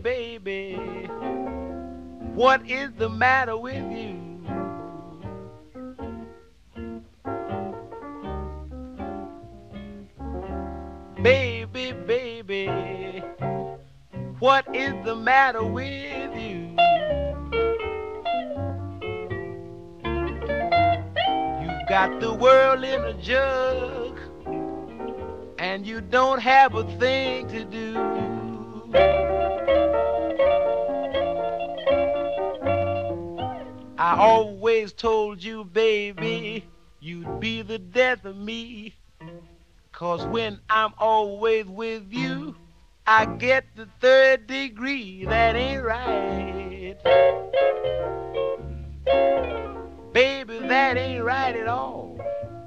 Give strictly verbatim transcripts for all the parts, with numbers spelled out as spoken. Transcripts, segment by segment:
baby, what is the matter with you? Baby, baby, what is the matter with you? You've got the world in a jug, and you don't have a thing to do. I always told you, baby, you'd be the death of me. 'Cause when I'm always with you, I get the third degree. That ain't right. Baby, that ain't right at all.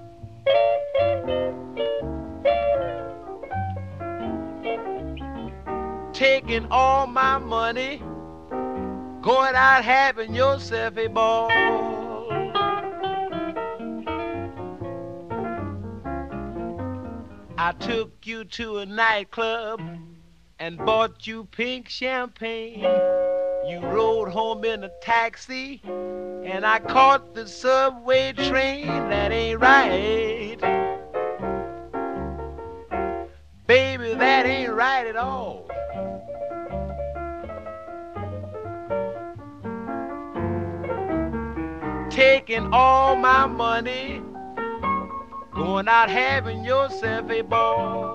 Taking all my money, going out having yourself a ball. I took you to a nightclub and bought you pink champagne. You rode home in a taxi and I caught the subway train. That ain't right. Baby, that ain't right at all. Taking all my money, going out having yourself a ball.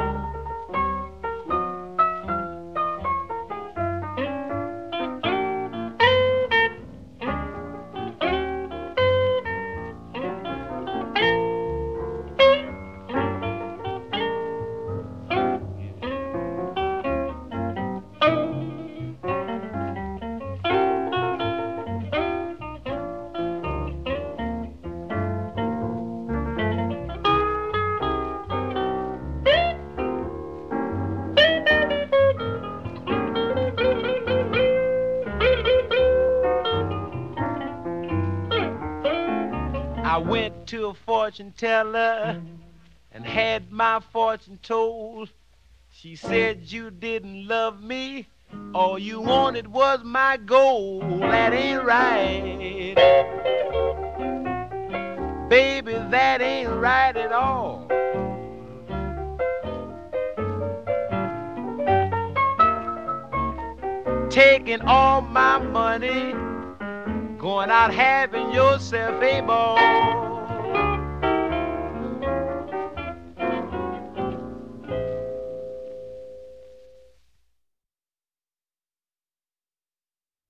I went to a fortune teller and had my fortune told. She said you didn't love me, all you wanted was my gold. That ain't right. Baby, that ain't right at all. Taking all my money, going out having yourself a ball.